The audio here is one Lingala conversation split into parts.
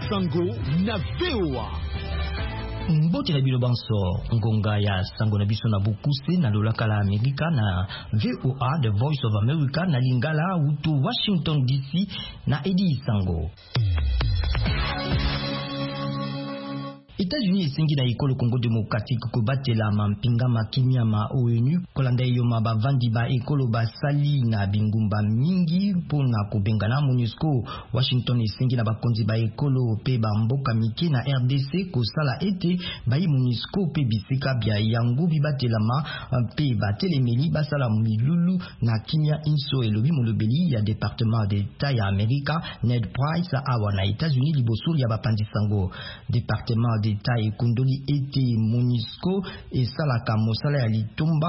Sango na VOA. Mbote na bilo banso ngonga ya sango na biso na bukuse na lolaka la Amerika na VOA, The Voice of America na lingala uto Washington DC na Edi Sango. États-Unis esengi na ekolo Congo démocratique ko batela mampinga makimia ma ONU kolanda yo mabavandi ba ekolo basali na bingumba mingi pona kobengana MONUSCO. Washington esengi na bakonzi ba ekolo pe ba mboka mike na RDC ko sala ete ba MONUSCO pe bisika bia yango bibatela ma pe batelemeli basala milulu na kimia inso elobi molobeli ya département d'État ya Amerika Ned Price awa na États-Unis liboso ya bapandi sango. Département d'État ekundoli ete MONUSCO esalaka mosala ya litomba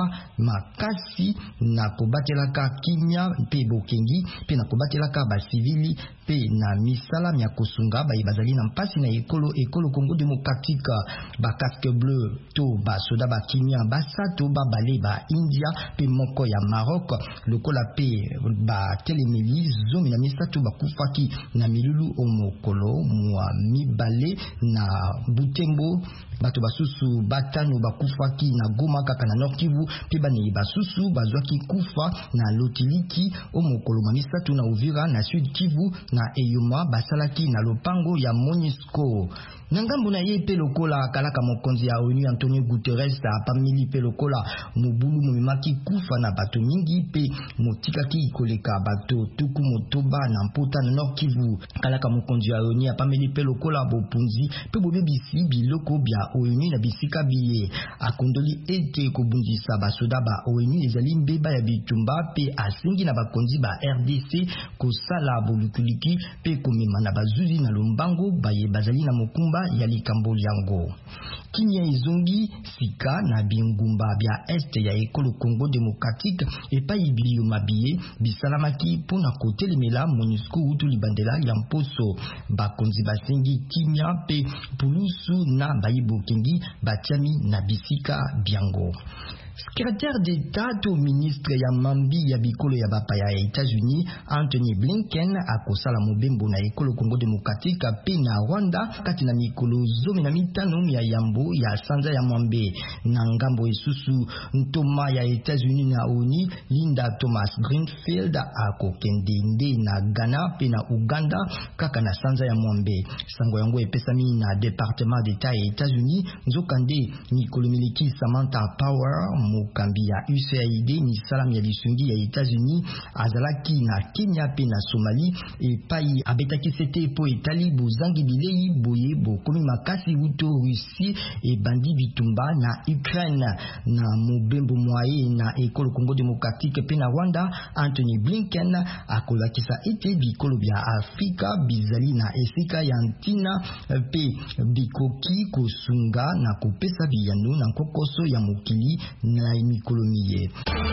makasi na kobatelaka kimia pe bokengi pe na kobatelaka basivili pe na misala ya kosunga bazali na mpasi na ekolo Congo démocratique. Ba casque bleu to ba soda ba kimia basato ba bale ba India pe moko ya Maroc lokola pe ba telemeli zomi na misato bakufaki na milulu omokolo mwa mibale na Butembo. Bato basusu batano bakufaki na Goma kaka na Nord Kivu pe bane basusu bazwaki kufa na Lotiliki omokolo mamisatu na Uvira na Sud Kivu na Eyoma basalaki na lopango ya MONUSCO. Nangambo na ye pe lokola kalaka mokonzi ya ONU Antonio Guterres apamili pe lokola mobulu momemaki kufa na bato mingi pe motikaki koleka bato tuku motoba na mpota na Nord Kivu. Kalaka mokonzi ya ONU apamili pe lokola bopunzi pe bobebisi biloko bia ONU na bisika biye. Akondoli ete kobundisa basoda ba ONU ezali mbeba ya bitumba pe asengi na bakonzi ba RDC kosala bolukuliki pe komema na bazuzi na lombango baye bazali na mokumba ya likambo yango. Kimia izongi sika na bingumba bia este ya ekolo Congo démocratique epai bilio mabie bisalamaki pona kotelemela MONUSCO utu libandela ya mposo. Bakonzi basengi kimia pe pulusu na bayibo kengi batiami na bisika biango. Secrétaire d'État au ministre ya mambi ya bikolo ya bapa ya États-Unis Anthony Blinken akosala mobembo na ekolo Congo démocratique pe na Rwanda kati na mikolo zomi na mitano ya yambo ya sanza ya mwambe. Na ngambo esusu ntoma ya États-Unis na ONU Linda Thomas Greenfield akokende nde na Ghana pe na Uganda kaka na sanza ya mwambe. Sango yango epesami na département d'État ya États-Unis nzokande mikolo miliki Samantha Power mokambi ya USAID ni salam ya lisungi ya États-Unis azalaki na Kenya pe na Somalie epai abetaki sete po etali bozangi bilei boye bokomi makasi uto Russie e bandi bitumba na Ukraine. Na mobembo mwaye na ekolo Congo démocratique pe na Rwanda Anthony Blinken akolakisa ete bikolo bya Afrika bizali na esika ya ntina pe bikoki kosunga na kopesa biyano na kokoso ya mokili na mikolomiye.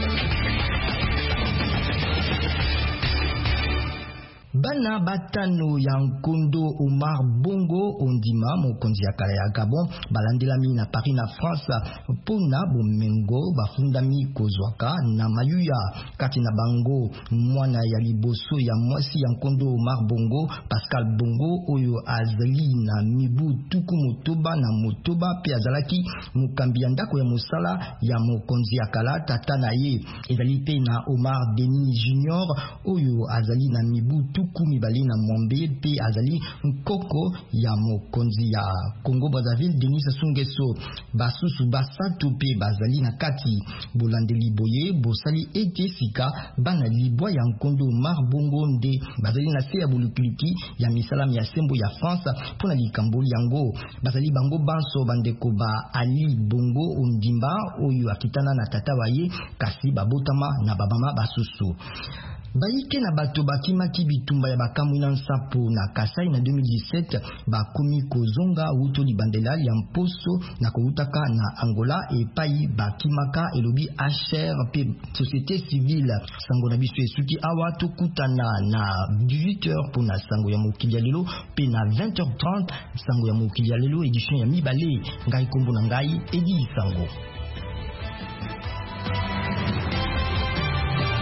Bana batano ya nkondo Omar Bongo ondima mokonzi ya kala ya Gabon balandelami na Paris na France pona bomengo bafundami kozwaka na mayuya kati na bango mwana ya liboso ya mwasi ya nkondo Omar Bongo Pascal Bongo oyo azali na mibu tuku motoba na motoba pe azalaki mokambi ya ndako ya mosala ya mokonzi ya kala tata na ye ezali pe na Omar Denis Junior oyo azali na mibu tuku mibali na mwambe pe azali nkoko ya mokonzi ya Congo Brazzaville Denis Sassou Nguesso. Basusu basatu pe bazali na kati bolandeli boye bosali ete sika bana libwa ya nkondo Omar Bongo nde bazali na se ya bolukuliki ya misalam ya sembo ya France pona likambo yango. Bazali bango banso bandeko ba Ali Bongo ondimba oyo akitana na tata waye kasi babotama na babama basusu. Baike na bato bakimaki bitumba ya bakamwi na nsapo na Kasai na 2017 bakomi kozonga uto libandela ya mposo na koutaka na Angola epai bakimaka elobi HR pe société civile. Sango na biso esuki awa tokutana na 18h pona sango ya mokili ya lelo pe na 20h30 sango ya mokili ya lelo edition ya mibale ngai kombo na ngai Edi Sango.